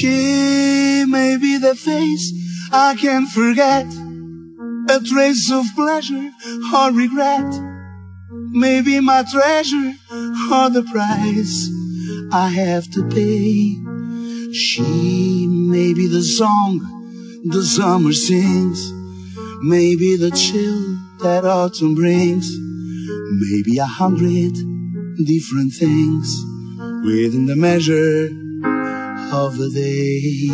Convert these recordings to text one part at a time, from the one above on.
She may be the face I can't forget, a trace of pleasure or regret, maybe my treasure or the price I have to pay. She may be the song the summer sings, maybe the chill that autumn brings, maybe 100 different things within the measure of the day.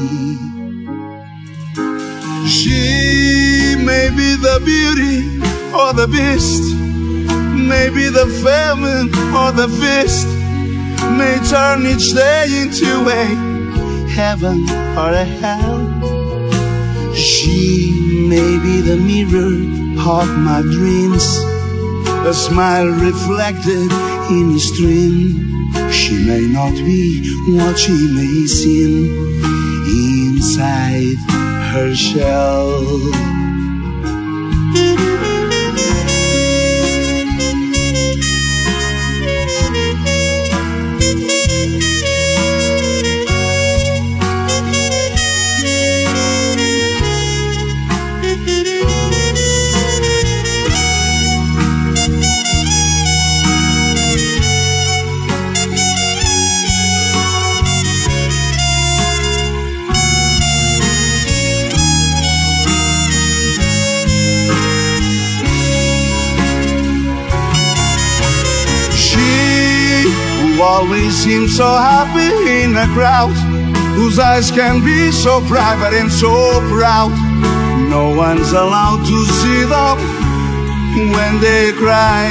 She may be the beauty or the beast, maybe the famine or the feast, may turn each day into a heaven or a hell. She may be the mirror of my dreams, a smile reflected in a stream. She may not be what she may seem inside her shell. Who always seems so happy in a crowd, whose eyes can be so private and so proud. No one's allowed to see them when they cry.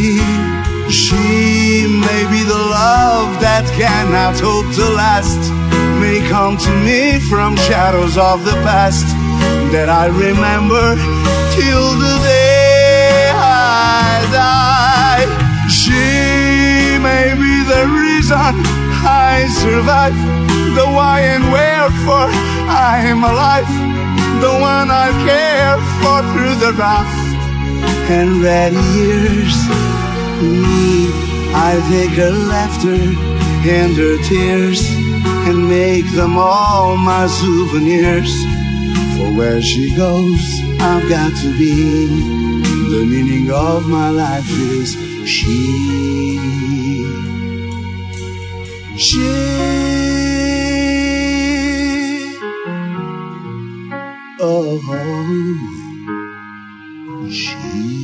She may be the love that cannot hope to last, may come to me from shadows of the past that I remember till the day I die. She may be the reason I survive, the why and wherefore I am alive, the one I care for through the rough and ready years. Me, I'll take her laughter and her tears and make them all my souvenirs. For where she goes, I've got to be. The meaning of my life is she. Oh, she.